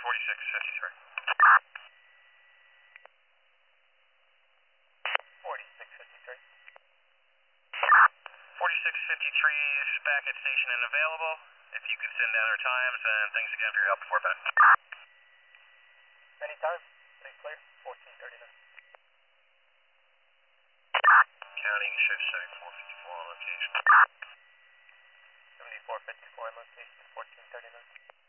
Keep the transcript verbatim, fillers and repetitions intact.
forty-six fifty-three. forty-six fifty-three. forty-six fifty-three is back at station and available. If you could send down our times, and thanks again for your help before bed. Anytime. Stay clear. fourteen thirty-nine. Counting shift setting four fifty-four on location. seventy-four fifty-four on location, fourteen thirty-nine.